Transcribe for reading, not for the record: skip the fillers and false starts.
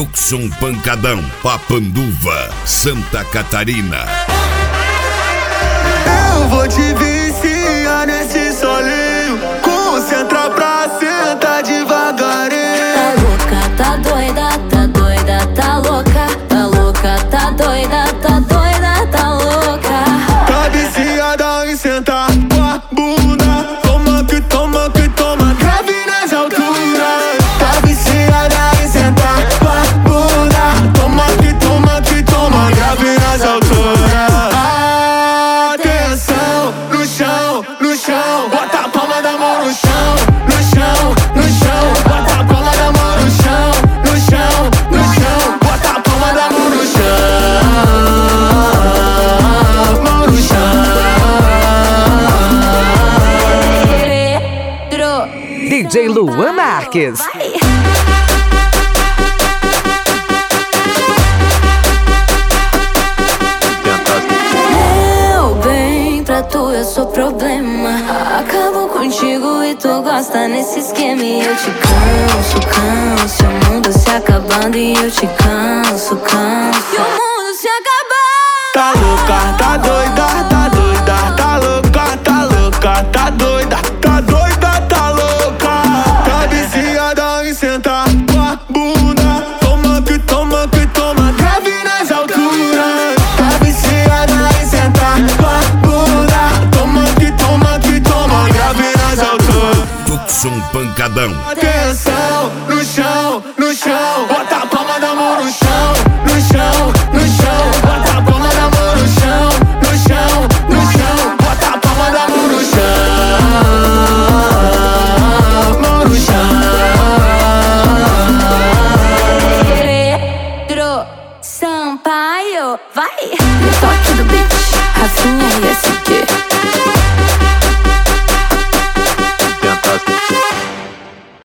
Tucson Pancadão, Papanduva, Santa Catarina. Eu vou te viciar nesse solinho. Concentra pra sentar devagarinho. Tá louca, tá doida, tá doida, tá louca. Tá louca, tá doida, tá doida, tá louca. Tá viciada em sentar com a bunda. Toma que toma que toma, grave nas alturas. Tá viciada em sentar com a bunda. Toma que toma que toma, grave nas alturas. Atenção, no chão, no chão. Bota a palma da mão no chão, no chão, no chão. Bota a palma da mão no chão, no chão, no chão. Bota a palma da mão no chão, mão no chão. Pedro, DJ Luan Marques. vai. Meu bem, pra tu eu sou problema. Acabo contigo e tu gosta nesse esquema. E eu te canso, canso. O mundo se acabando e eu te canso, canso. E o mundo se acabando. Tá louca, tá doida, tá doida, tá louca, tá louca, tá doida, tá doida, tá louca. Tá viciada em sentar com a bunda. Toma que toma que toma, grave nas alturas. Tá viciada em sentar com a bunda. Toma que toma que toma, grave nas alturas. Tucson Pancadão. Atenção, no chão, no chão. Bota a palma da mão no chão, no chão, no chão. Bota a palma da mão no chão, no chão, no chão. Bota a palma da mão no chão, mão no chão. Pedro Sampaio, vai. No toque do beat.